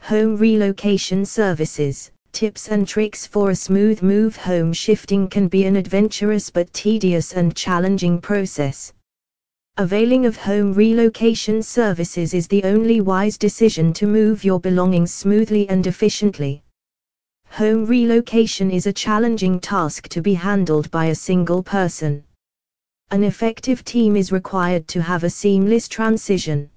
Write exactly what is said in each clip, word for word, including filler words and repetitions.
Home relocation services. Tips and tricks for a smooth move. Home shifting can be an adventurous but tedious and challenging process. Availing of home relocation services is the only wise decision to move your belongings smoothly and efficiently. Home relocation is a challenging task to be handled by a single person. An effective team is required to have a seamless transition.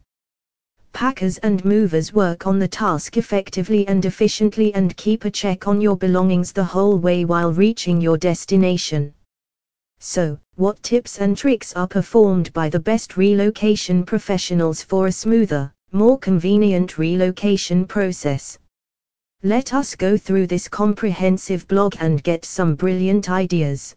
Packers and movers work on the task effectively and efficiently and keep a check on your belongings the whole way while reaching your destination. So, what tips and tricks are performed by the best relocation professionals for a smoother, more convenient relocation process? Let us go through this comprehensive blog and get some brilliant ideas.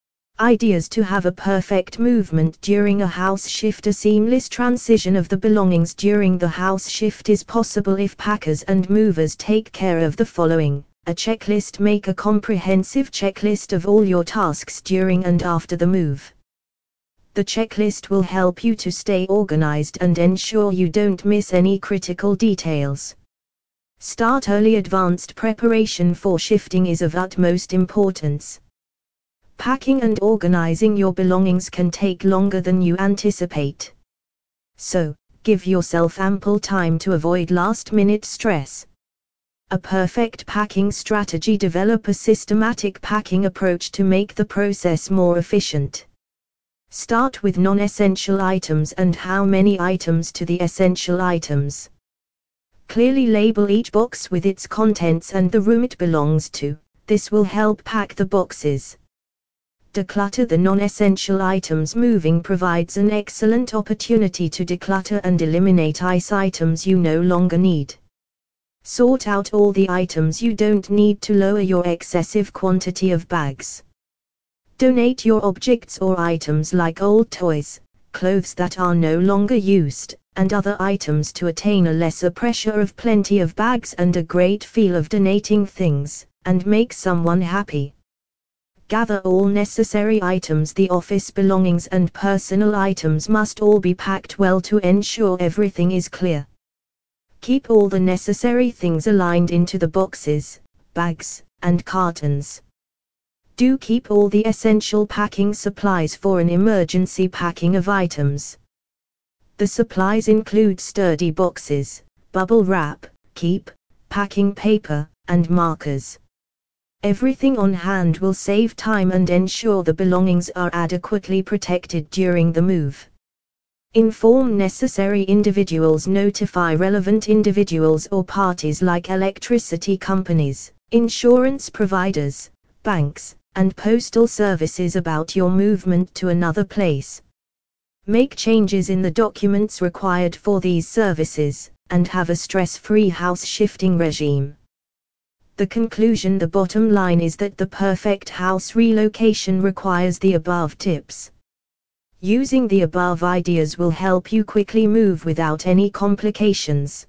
Ideas to have a perfect movement during a house shift. A seamless transition of the belongings during the house shift is possible if packers and movers take care of the following. A checklist. Make a comprehensive checklist of all your tasks during and after the move. The checklist will help you to stay organized and ensure you don't miss any critical details. Start early. Advanced preparation for shifting is of utmost importance. Packing and organizing your belongings can take longer than you anticipate. So, give yourself ample time to avoid last-minute stress. A perfect packing strategy. Develop a systematic packing approach to make the process more efficient. Start with non-essential items and how many items to the essential items. Clearly label each box with its contents and the room it belongs to. This will help pack the boxes. Declutter the non-essential items. Moving provides an excellent opportunity to declutter and eliminate ice items you no longer need. Sort out all the items you don't need to lower your excessive quantity of bags. Donate your objects or items like old toys, clothes that are no longer used, and other items to attain a lesser pressure of plenty of bags and a great feel of donating things, and make someone happy. Gather all necessary items. The office belongings and personal items must all be packed well to ensure everything is clear. Keep all the necessary things aligned into the boxes, bags, and cartons. Do keep all the essential packing supplies for an emergency packing of items. The supplies include sturdy boxes, bubble wrap, keep, packing paper, and markers. Everything on hand will save time and ensure the belongings are adequately protected during the move. Inform necessary individuals. Notify relevant individuals or parties like electricity companies, insurance providers, banks, and postal services about your movement to another place. Make changes in the documents required for these services, and have a stress-free house shifting regime. The conclusion. The bottom line is that the perfect house relocation requires the above tips. Using the above ideas will help you quickly move without any complications.